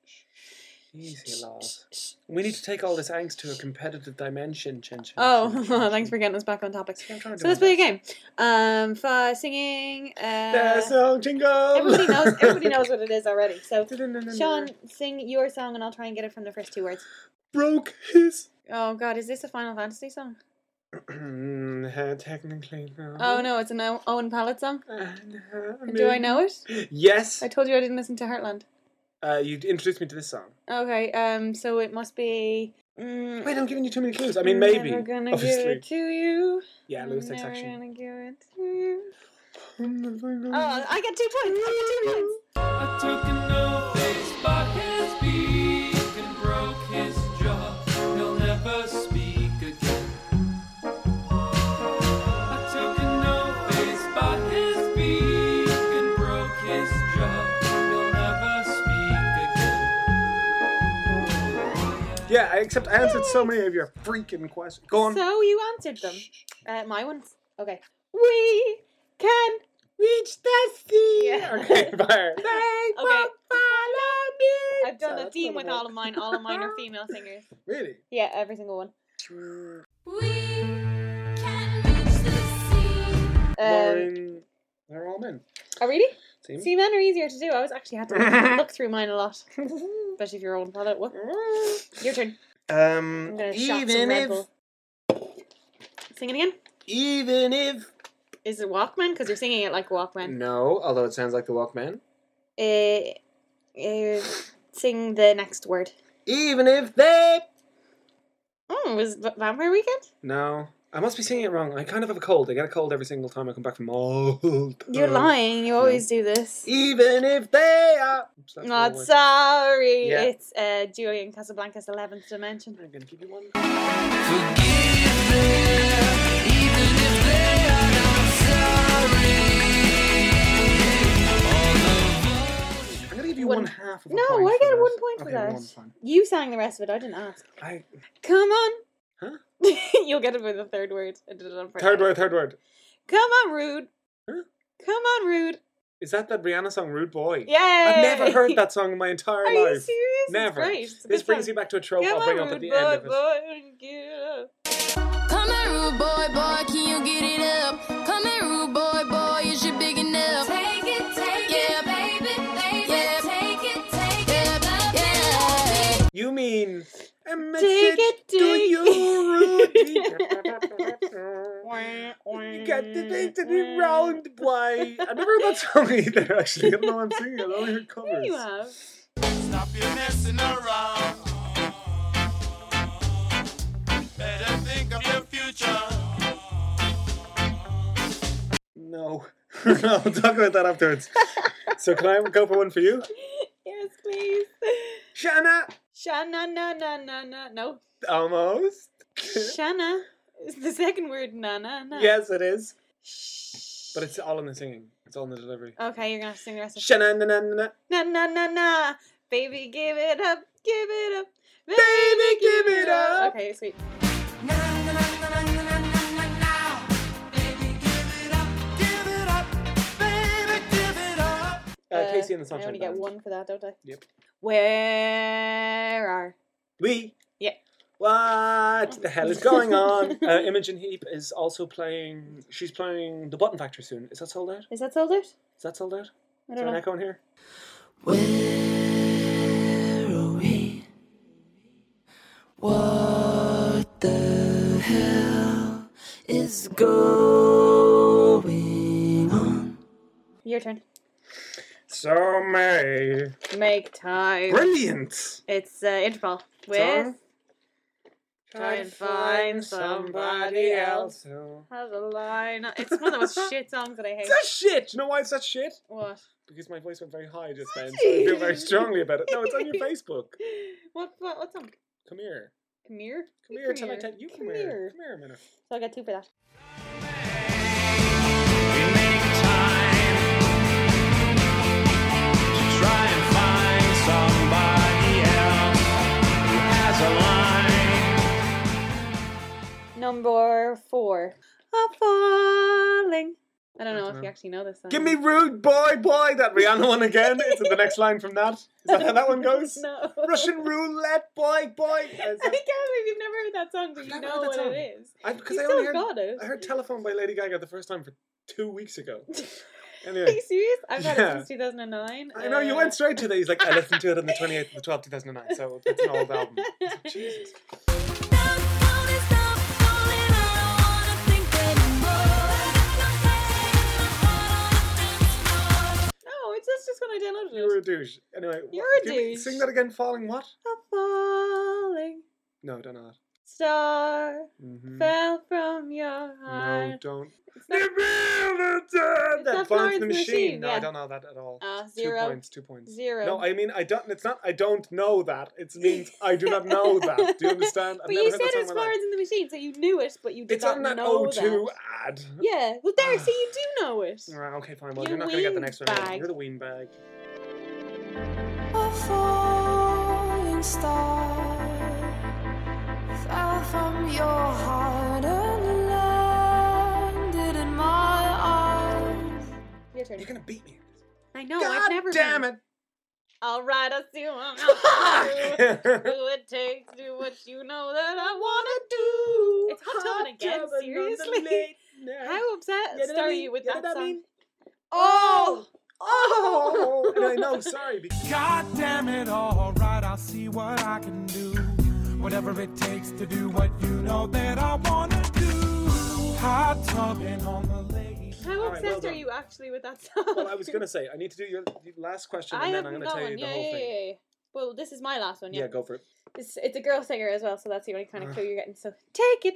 Speaker 2: Easy, laws. We need to take all this angst to a competitive dimension, Chin Chin.
Speaker 1: Oh, thanks for getting us back on topic.
Speaker 2: See, I'm trying to
Speaker 1: So
Speaker 2: do
Speaker 1: let's
Speaker 2: my
Speaker 1: play a
Speaker 2: best.
Speaker 1: game. Um, for singing. Uh,
Speaker 2: There's no jingle.
Speaker 1: everybody knows. Everybody knows what it is already. So,
Speaker 2: Sean
Speaker 1: Sean, sing your song, and I'll try and get it from the first two words.
Speaker 2: broke his.
Speaker 1: Oh God, is this a Final Fantasy song?
Speaker 2: Uh, technically, no.
Speaker 1: Oh no, it's an O- Owen Pallett song.
Speaker 2: Uh, no,
Speaker 1: Do I know it?
Speaker 2: Yes.
Speaker 1: I told you I didn't listen to Heartland.
Speaker 2: Uh, you introduced me to this song.
Speaker 1: Okay, um, so it must be. Mm,
Speaker 2: Wait, I'm giving you too many clues. I mean,
Speaker 1: I'm
Speaker 2: maybe.
Speaker 1: Never gonna
Speaker 2: obviously.
Speaker 1: give it to you.
Speaker 2: Yeah,
Speaker 1: I'm
Speaker 2: Lewis takes
Speaker 1: never
Speaker 2: action.
Speaker 1: gonna give it to you.
Speaker 2: Oh,
Speaker 1: Oh, I get two points. I get two points.
Speaker 4: I took an oath, his spot his beak and broke his jaw. He'll never speak again. I took an oath, his spot his beak and broke his jaw. He'll never speak again.
Speaker 2: Yeah, I- except I answered so many of your freaking questions. Go on.
Speaker 1: So you answered them. Uh, my ones. Okay. We can.
Speaker 2: Reach the sea.
Speaker 1: Yeah.
Speaker 2: Okay, fire.
Speaker 1: Okay.
Speaker 2: Follow me.
Speaker 1: I've done
Speaker 2: So
Speaker 1: a
Speaker 2: that's
Speaker 1: theme
Speaker 2: not
Speaker 1: with
Speaker 2: a
Speaker 1: all of mine. All of mine are female singers.
Speaker 2: Really?
Speaker 1: Yeah, every single one.
Speaker 5: We can reach the sea.
Speaker 1: Um,
Speaker 2: Lauren, they're all men.
Speaker 1: oh really?
Speaker 2: See?
Speaker 1: See, men are easier to do. I was actually had to look, look through mine a lot, especially if you're old. Palette. What? Your turn.
Speaker 2: Um,
Speaker 1: I'm gonna shot some
Speaker 2: even
Speaker 1: Red
Speaker 2: if,
Speaker 1: Bull. Sing it again.
Speaker 2: even if.
Speaker 1: Is it Walkman? Because you're singing it like Walkman.
Speaker 2: No, although it sounds like the Walkman.
Speaker 1: Uh, uh, sing the next word.
Speaker 2: Even if they.
Speaker 1: Oh, was V- Vampire Weekend?
Speaker 2: No, I must be singing it wrong. I kind of have a cold. I get a cold every single time I come back from old.
Speaker 1: You're lying. You always do this.
Speaker 2: Even if they are. Oops, that's
Speaker 1: Not
Speaker 2: the wrong
Speaker 1: sorry.
Speaker 2: Yeah.
Speaker 1: It's uh, Julian Casablanca's eleventh Dimension.
Speaker 2: word. I'm going to give you one.
Speaker 4: Forgive them, even if they are not sorry. All the
Speaker 2: I'm going to give you
Speaker 1: One-
Speaker 2: one half of a
Speaker 1: No,
Speaker 2: point
Speaker 1: I
Speaker 2: for
Speaker 1: get
Speaker 2: that.
Speaker 1: one point for
Speaker 2: Okay,
Speaker 1: that.
Speaker 2: one's fine.
Speaker 1: You sang the rest of it. I didn't ask.
Speaker 2: I,
Speaker 1: Come on.
Speaker 2: Huh?
Speaker 1: You'll get it with the third word. I did it on purpose.
Speaker 2: third word, third word.
Speaker 1: Come on, Rude.
Speaker 2: Huh?
Speaker 1: Come on, Rude.
Speaker 2: Is that that Rihanna song, Rude Boy?
Speaker 1: Yay!
Speaker 2: I've never heard that song in my entire
Speaker 1: Are you
Speaker 2: life.
Speaker 1: serious?
Speaker 2: Never.
Speaker 1: It's great. It's a
Speaker 2: This
Speaker 1: good
Speaker 2: brings
Speaker 1: song.
Speaker 2: you back to a trope
Speaker 1: Come
Speaker 2: I'll bring
Speaker 1: on,
Speaker 2: up at
Speaker 1: rude
Speaker 2: the
Speaker 1: boy,
Speaker 2: end of it.
Speaker 1: boy, get up.
Speaker 5: Come here, rude boy, boy, can you get it up? Come here, rude boy, boy, is you big enough? Take it, take Yeah. it, baby, baby, Yeah. take it, take Yeah. it, love Yeah.
Speaker 2: You mean a
Speaker 1: Take
Speaker 2: message
Speaker 1: it,
Speaker 2: to
Speaker 1: take
Speaker 2: you, Rudy? You got the thing to the round boy. I never heard that song either, actually. I don't know what I'm singing. I only heard covers.
Speaker 1: Yeah, you have.
Speaker 6: Stop your messing around. Better think of your future.
Speaker 2: No. no, we'll talk about that afterwards. So can I go for one for you?
Speaker 1: Yes, please.
Speaker 2: Shanna!
Speaker 1: Shana, na, na, na, na. No.
Speaker 2: Almost.
Speaker 1: Shana is the second word. Na, na, na.
Speaker 2: Yes, it is.
Speaker 1: Shh.
Speaker 2: But it's all in the singing. It's all in the delivery.
Speaker 1: Okay, you're gonna have to sing the rest of it.
Speaker 2: Shanna na na na.
Speaker 1: Na, na, na, na. Baby, give it up. Give it up.
Speaker 2: Baby, give it up.
Speaker 1: Okay, sweet.
Speaker 6: Na, na, na, na, na, na, na, na, na. Baby, give it up, give it up. Baby, give it up.
Speaker 2: Uh, Casey and the
Speaker 1: I
Speaker 2: Sunshine
Speaker 1: only get
Speaker 2: Band.
Speaker 1: one for that, don't I?
Speaker 2: Yep.
Speaker 1: Where are?
Speaker 2: We.
Speaker 1: Yeah.
Speaker 2: What the hell is going on? Uh, Imogen Heap is also playing. She's playing the Button Factory soon. Is that sold out?
Speaker 1: Is that sold out?
Speaker 2: Is that sold out?
Speaker 1: I
Speaker 2: Is
Speaker 1: don't
Speaker 2: there an
Speaker 1: know.
Speaker 2: echo in here?
Speaker 3: Where are we? What the hell is going on?
Speaker 1: Your turn.
Speaker 2: So May.
Speaker 1: Make time.
Speaker 2: Brilliant.
Speaker 1: It's uh, Interpol with
Speaker 2: Song?
Speaker 1: Try and find somebody else has a line. It's one of those shit songs that I hate.
Speaker 2: It's that shit. You know why it's that shit?
Speaker 1: What?
Speaker 2: Because my voice went very high just then, so I feel very strongly about it. No, it's on your Facebook.
Speaker 1: What? What? What song?
Speaker 2: Come here.
Speaker 1: Come here.
Speaker 2: Come
Speaker 1: You
Speaker 2: here till I tell you. Come,
Speaker 1: Come
Speaker 2: here.
Speaker 1: here.
Speaker 2: Come here a minute.
Speaker 1: So I get two for that.
Speaker 4: We make time to try and find somebody else who has a line.
Speaker 1: Number four. I'm falling. I don't know if you actually know this song.
Speaker 2: Give me rude boy, boy. That Rihanna one again. Is it the next line from that? Is that how that one goes?
Speaker 1: No.
Speaker 2: Russian roulette, boy, boy. Is
Speaker 1: I
Speaker 2: that-
Speaker 1: can't believe you've never heard that song, but
Speaker 2: I've
Speaker 1: you
Speaker 2: never
Speaker 1: know
Speaker 2: heard that
Speaker 1: what
Speaker 2: song.
Speaker 1: it is.
Speaker 2: I, because
Speaker 1: You
Speaker 2: I
Speaker 1: still
Speaker 2: only heard,
Speaker 1: got it.
Speaker 2: I heard Telephone by Lady Gaga the first time for two weeks ago.
Speaker 1: Are
Speaker 2: Anyway,
Speaker 1: you serious? I've had
Speaker 2: Yeah.
Speaker 1: it since two thousand nine.
Speaker 2: I know you
Speaker 1: Uh,
Speaker 2: went straight to that. He's like, I listened to it on the twenty-eighth of the twelfth, two thousand nine. So it's an old album. It's like, Jesus.
Speaker 1: No, it's that's just when I downloaded
Speaker 2: You were a
Speaker 1: it.
Speaker 2: douche. Anyway,
Speaker 1: You're
Speaker 2: what-
Speaker 1: a
Speaker 2: give me-
Speaker 1: douche.
Speaker 2: Sing that again. Falling what?
Speaker 1: A falling
Speaker 2: No, don't know that.
Speaker 1: star
Speaker 2: Mm-hmm.
Speaker 1: fell from your
Speaker 2: No,
Speaker 1: heart.
Speaker 2: don't.
Speaker 1: It's
Speaker 2: The
Speaker 1: not-
Speaker 2: That
Speaker 1: not
Speaker 2: Florence
Speaker 1: Florence
Speaker 2: the
Speaker 1: the
Speaker 2: Machine.
Speaker 1: Machine,
Speaker 2: No, I
Speaker 1: yeah.
Speaker 2: don't know that at all.
Speaker 1: Uh,
Speaker 2: Two
Speaker 1: zero.
Speaker 2: points. Two points.
Speaker 1: Zero.
Speaker 2: No, I mean I don't. It's not. I don't know that. It means I do not know that. Do you understand? I've
Speaker 1: But
Speaker 2: never
Speaker 1: you
Speaker 2: heard
Speaker 1: said
Speaker 2: that song
Speaker 1: it's
Speaker 2: in my life.
Speaker 1: Florence in the Machine, so you knew it, but you did
Speaker 2: It's
Speaker 1: not
Speaker 2: on that
Speaker 1: know
Speaker 2: O two
Speaker 1: that.
Speaker 2: ad.
Speaker 1: Yeah, well, there, see, you do know it.
Speaker 2: Right, okay, fine. Well,
Speaker 1: You
Speaker 2: you're not going to get the
Speaker 1: ween
Speaker 2: next one.
Speaker 1: bag.
Speaker 2: You're the ween bag.
Speaker 5: A falling star fell from your heart and landed in my arms.
Speaker 1: Your turn.
Speaker 2: You're going to beat me.
Speaker 1: I know,
Speaker 2: God
Speaker 1: I've never
Speaker 2: damn
Speaker 1: been.
Speaker 2: it.
Speaker 1: All right, I see what
Speaker 2: Fuck!
Speaker 1: do it takes, do what you know that I wanna do. It's hot tubbing again,
Speaker 2: Tubbing on the
Speaker 1: seriously.
Speaker 2: late night.
Speaker 1: How upset
Speaker 2: You know what I
Speaker 1: are
Speaker 2: mean?
Speaker 1: you with
Speaker 2: You know
Speaker 1: that
Speaker 2: what I
Speaker 1: song?
Speaker 2: mean?
Speaker 1: Oh!
Speaker 2: Oh! And I know, sorry. because-
Speaker 6: God damn it, all right, I'll see what I can do. Whatever it takes to do what you know that I wanna do. Hot tubbing on the lake.
Speaker 1: How
Speaker 2: All right,
Speaker 1: obsessed
Speaker 2: well
Speaker 1: are
Speaker 2: done.
Speaker 1: you actually with that song?
Speaker 2: Well, I was going to say, I need to do your your last question
Speaker 1: I
Speaker 2: and then
Speaker 1: haven't
Speaker 2: I'm going to
Speaker 1: got
Speaker 2: tell
Speaker 1: one.
Speaker 2: you the
Speaker 1: Yeah,
Speaker 2: whole
Speaker 1: yeah,
Speaker 2: thing.
Speaker 1: yeah, yeah. Well, this is my last one,
Speaker 2: Yeah,
Speaker 1: yeah.
Speaker 2: go for it.
Speaker 1: It's, it's a girl singer as well, so that's the only kind of
Speaker 2: Ah.
Speaker 1: clue you're getting. So take it,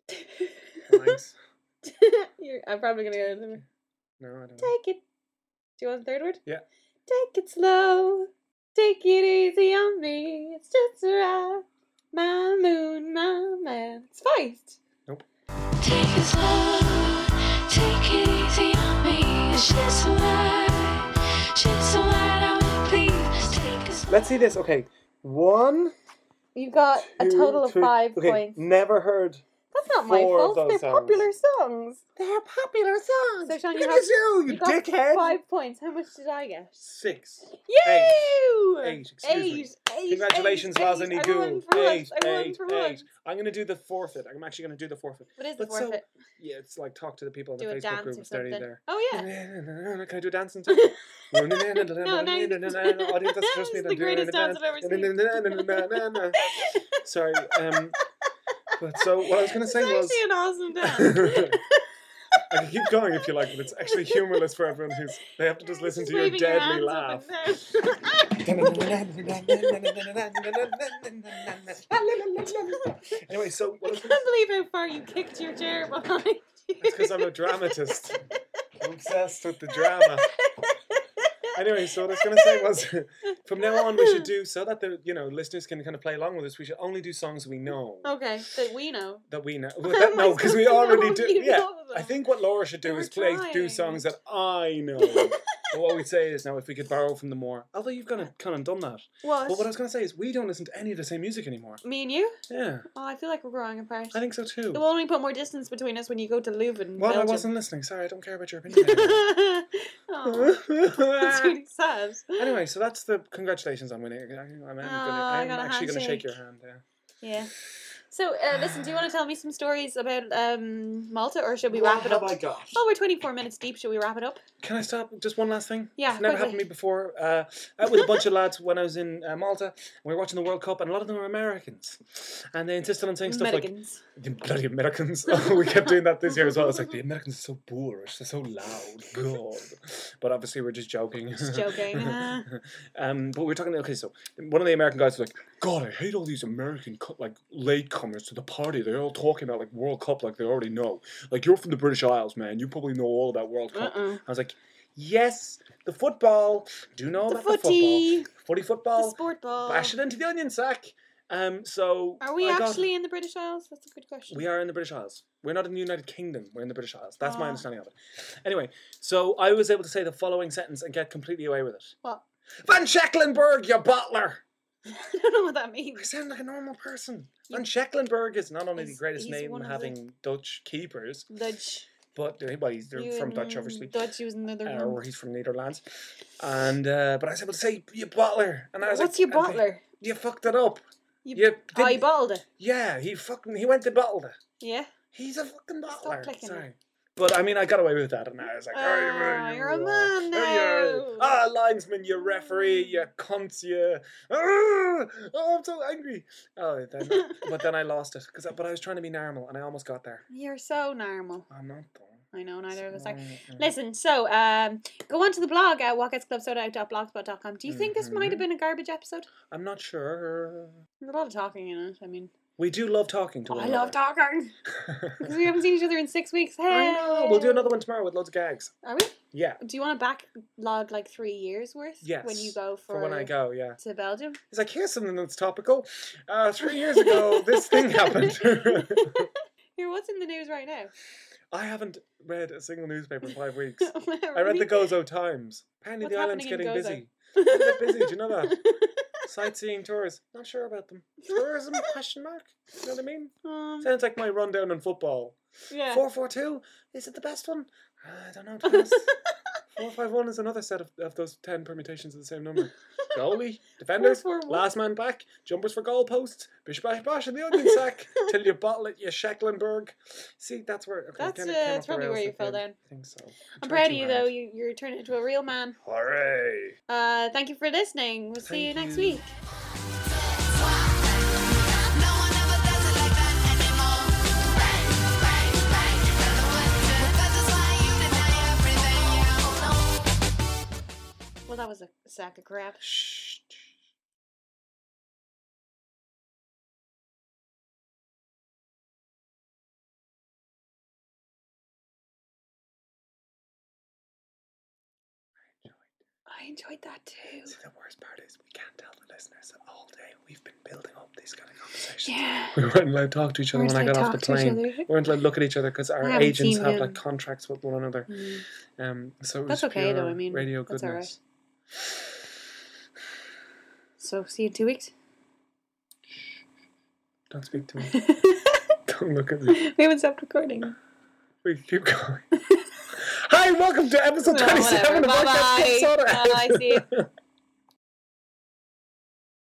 Speaker 2: Thanks.
Speaker 1: You're, I'm probably gonna go. To
Speaker 2: No, I don't know.
Speaker 1: Take it. Do you want the third word?
Speaker 2: Yeah.
Speaker 1: Take it slow. Take it easy on me. It's just right. My moon, my man. It's Feist.
Speaker 5: Take it slow, take it easy on me. She's so light, she's so light on me, please. Take it slow.
Speaker 2: Let's see this. Okay. One.
Speaker 1: You got a
Speaker 2: two,
Speaker 1: total of
Speaker 2: three-
Speaker 1: five
Speaker 2: okay,
Speaker 1: points.
Speaker 2: Never heard.
Speaker 1: That's not my
Speaker 2: four of
Speaker 1: fault.
Speaker 2: those
Speaker 1: They're
Speaker 2: songs.
Speaker 1: popular songs.
Speaker 2: They're popular songs.
Speaker 1: So, Sean,
Speaker 2: Look
Speaker 1: you
Speaker 2: at
Speaker 1: have-
Speaker 2: you, you
Speaker 1: You got
Speaker 2: dickhead.
Speaker 1: five points. How much did I get?
Speaker 2: Six.
Speaker 1: You!
Speaker 2: Eight, excuse me.
Speaker 1: Eight, eight,
Speaker 2: Congratulations,
Speaker 1: eight,
Speaker 2: Laza
Speaker 1: eight. I
Speaker 2: Nigul.
Speaker 1: won for once.
Speaker 2: Eight,
Speaker 1: I won
Speaker 2: eight,
Speaker 1: for
Speaker 2: eight.
Speaker 1: once.
Speaker 2: I'm going to do the forfeit. I'm actually going to do the forfeit.
Speaker 1: What is the
Speaker 2: But so-
Speaker 1: forfeit?
Speaker 2: Yeah, it's like talk to the people in
Speaker 1: Do
Speaker 2: the
Speaker 1: a
Speaker 2: Facebook
Speaker 1: dance
Speaker 2: group.
Speaker 1: or
Speaker 2: It's already
Speaker 1: something.
Speaker 2: there.
Speaker 1: Oh, yeah.
Speaker 2: Can I do a dance and stuff? no, no, no, no, no,
Speaker 1: No, no, you-
Speaker 2: audience doesn't trust me.
Speaker 1: It's the greatest dance I've ever seen.
Speaker 2: Sorry. Um, but so what I was going to say
Speaker 1: It's
Speaker 2: was,
Speaker 1: actually an awesome dance.
Speaker 2: I can keep going if you like, but it's actually humorless for everyone who's. They have to just listen to your
Speaker 1: waving your
Speaker 2: deadly
Speaker 1: hands
Speaker 2: laugh.
Speaker 1: up and
Speaker 2: Anyway, so what
Speaker 1: I
Speaker 2: I was
Speaker 1: can't believe how far you kicked your chair behind you.
Speaker 2: That's because I'm a dramatist. I'm obsessed with the drama. Anyway, so what I was going to say was, from now on, we should do so that the you know listeners can kind of play along with us. We should only do songs we know
Speaker 1: Okay, that we know.
Speaker 2: that we know.
Speaker 1: How
Speaker 2: Well, that,
Speaker 1: am I
Speaker 2: no, because we
Speaker 1: supposed to know
Speaker 2: already
Speaker 1: if
Speaker 2: do.
Speaker 1: you
Speaker 2: Yeah,
Speaker 1: know them?
Speaker 2: I think what Laura should do
Speaker 1: We're
Speaker 2: is play do
Speaker 1: trying.
Speaker 2: songs that I know. But what we'd say is now, if we could borrow from the more, although you've kind of kind of done that.
Speaker 1: What?
Speaker 2: But what I was going to say is, we don't listen to any of the same music anymore.
Speaker 1: Me and you?
Speaker 2: Yeah,
Speaker 1: Oh, I feel like we're growing apart.
Speaker 2: I think so too.
Speaker 1: It will only put more distance between us when you go to Leuven.
Speaker 2: What? I
Speaker 1: Belgium.
Speaker 2: wasn't listening. Sorry, I don't care about your opinion.
Speaker 1: Oh, that's really sad.
Speaker 2: Anyway, so that's the congratulations on winning. I'm, I'm, gonna,
Speaker 1: I
Speaker 2: I'm
Speaker 1: got a
Speaker 2: actually going to shake
Speaker 1: handshake.
Speaker 2: your hand there.
Speaker 1: Yeah. So, uh, listen, do you want to tell me some stories about um, Malta, or should we
Speaker 2: What
Speaker 1: wrap it
Speaker 2: have
Speaker 1: up?
Speaker 2: I got?
Speaker 1: Oh, we're twenty-four minutes deep. Should we wrap it up?
Speaker 2: Can I stop? Just one last thing.
Speaker 1: Yeah,
Speaker 2: It's never
Speaker 1: quickly.
Speaker 2: happened to me before. Uh, out with a bunch of lads when I was in uh, Malta. We were watching the World Cup, and a lot of them were Americans, and they insisted on saying stuff
Speaker 1: Americans.
Speaker 2: like the bloody Americans. Oh, we kept doing that this year as well. It's like the Americans are so boorish, they're so loud. God, but obviously we're just joking.
Speaker 1: Just joking. uh.
Speaker 2: um, but we were talking. Okay, so one of the American guys was like, "God, I hate all these American co- like latecomers to the party. They're all talking about like World Cup like they already know. Like you're from the British Isles, man. You probably know all about World Cup."
Speaker 1: Uh-uh.
Speaker 2: I was like, "Yes, the football. Do know
Speaker 1: The
Speaker 2: about the
Speaker 1: footy.
Speaker 2: football. Footy
Speaker 1: The
Speaker 2: football.
Speaker 1: sport ball.
Speaker 2: Bash it into the onion sack." Um, so
Speaker 1: Are we
Speaker 2: I got-
Speaker 1: actually in the British Isles? That's a good question.
Speaker 2: we are in the British Isles. We're not in the United Kingdom. We're in the British Isles. That's my
Speaker 1: Ah.
Speaker 2: understanding of it. Anyway, so I was able to say the following sentence and get completely away with it.
Speaker 1: What?
Speaker 2: Van Schecklenberg, you butler!
Speaker 1: I don't know what that
Speaker 2: I
Speaker 1: means.
Speaker 2: sound like a normal person.
Speaker 1: You-
Speaker 2: Van Schecklenberg is not only the
Speaker 1: He's-
Speaker 2: greatest
Speaker 1: he's
Speaker 2: name
Speaker 1: one of the-
Speaker 2: having Dutch keepers,
Speaker 1: Dutch.
Speaker 2: but well, he's they're
Speaker 1: You
Speaker 2: from Dutch,
Speaker 1: in
Speaker 2: obviously.
Speaker 1: Dutch, you was in
Speaker 2: Uh, or
Speaker 1: Netherlands.
Speaker 2: he's from Netherlands. And, uh, but I was able to say, you butler. And I was
Speaker 1: What's
Speaker 2: like,
Speaker 1: your
Speaker 2: and they-
Speaker 1: butler?
Speaker 2: You fucked it up.
Speaker 1: You,
Speaker 2: You
Speaker 1: I
Speaker 2: didn't-
Speaker 1: balled it.
Speaker 2: Yeah, he fucking, he went to bottled it.
Speaker 1: Yeah.
Speaker 2: He's a fucking bottler.
Speaker 1: clicking
Speaker 2: Sorry. But I mean, I got away with that, and I was like,
Speaker 1: Ah,
Speaker 2: "Oh,
Speaker 1: you're a man now."
Speaker 2: Ah, linesman, you referee, you cunts, you. Ah, oh, I'm so angry. Oh, then, but then I lost it because, but I was trying to be normal, and I almost got there.
Speaker 1: You're so normal.
Speaker 2: I'm not though.
Speaker 1: I know, neither of us are.
Speaker 2: Mm-mm.
Speaker 1: Listen, so um, go on to the blog at what gets club soda out dot blogspot dot com. Do you think this might have
Speaker 2: Mhm.
Speaker 1: been a garbage episode?
Speaker 2: I'm not sure.
Speaker 1: There's a lot of talking in it. I mean,
Speaker 2: We do love talking to
Speaker 1: I
Speaker 2: one
Speaker 1: love
Speaker 2: another.
Speaker 1: talking because we haven't seen each other in six weeks. Hey,
Speaker 2: I know. We'll do another one tomorrow with loads of gags.
Speaker 1: Are we?
Speaker 2: Yeah.
Speaker 1: Do you want to backlog like three years worth?
Speaker 2: Yes.
Speaker 1: When you go for,
Speaker 2: For when I go, yeah.
Speaker 1: to Belgium.
Speaker 2: It's like, here's something that's topical. Uh, three years ago, this thing happened.
Speaker 1: Here, what's in the news right now?
Speaker 2: I haven't read a single newspaper in five weeks. I
Speaker 1: I
Speaker 2: read the Gozo Times. Apparently
Speaker 1: What's
Speaker 2: the island's
Speaker 1: happening in
Speaker 2: getting
Speaker 1: Gozo?
Speaker 2: busy. It's a bit busy, do you know that? Sightseeing tours. Not sure about them. Tourism? Question mark? You know what I mean?
Speaker 1: um,
Speaker 2: Sounds like my rundown on football.
Speaker 1: yeah.
Speaker 2: four four two? Is it the best one? I don't know, Thomas. four five one is another set of, of those ten permutations of the same number. Goalie, defenders,
Speaker 1: four one.
Speaker 2: last man back, jumpers for goalposts, bish bash bash in the onion sack, till you bottle it, you Schecklenberg. See, that's where. Okay,
Speaker 1: That's,
Speaker 2: kinda
Speaker 1: uh,
Speaker 2: came
Speaker 1: that's
Speaker 2: off the
Speaker 1: probably
Speaker 2: rails
Speaker 1: where you
Speaker 2: at
Speaker 1: fell
Speaker 2: the end.
Speaker 1: down.
Speaker 2: I think so.
Speaker 1: I'm
Speaker 2: tried
Speaker 1: proud of
Speaker 2: too
Speaker 1: you
Speaker 2: hard.
Speaker 1: though. You you're turning into a real man.
Speaker 2: Hooray!
Speaker 1: Uh, thank you for listening. We'll see you
Speaker 2: Thank
Speaker 1: next
Speaker 2: you.
Speaker 1: week.
Speaker 5: No one ever does it like that anymore. Bang, bang, bang. Because it's why you deny everything you know.
Speaker 1: Well, that was a sack of crap.
Speaker 2: Shh.
Speaker 1: I enjoyed that too.
Speaker 2: See, the worst part is we can't tell the listeners that all day we've been building up these kind of conversations.
Speaker 1: Yeah.
Speaker 2: We weren't allowed to talk to each other
Speaker 1: Weren't
Speaker 2: when I
Speaker 1: allowed
Speaker 2: got
Speaker 1: to
Speaker 2: off the
Speaker 1: talk to each
Speaker 2: plane.
Speaker 1: other.
Speaker 2: We weren't allowed to look at each other because our
Speaker 1: I haven't
Speaker 2: agents
Speaker 1: seen
Speaker 2: have
Speaker 1: him.
Speaker 2: like contracts with one another.
Speaker 1: Mm.
Speaker 2: Um, so it
Speaker 1: That's
Speaker 2: was
Speaker 1: okay, though,
Speaker 2: pure
Speaker 1: I mean,
Speaker 2: radio
Speaker 1: that's
Speaker 2: goodness.
Speaker 1: So, see you in two weeks.
Speaker 2: Don't speak to me. Don't look at me.
Speaker 1: We haven't stopped recording.
Speaker 2: We keep going. Hi, welcome to episode
Speaker 1: No,
Speaker 2: twenty-seven
Speaker 1: whatever.
Speaker 2: of Podcast
Speaker 1: Bye-bye.
Speaker 2: Club Soda.
Speaker 1: Bye, see you.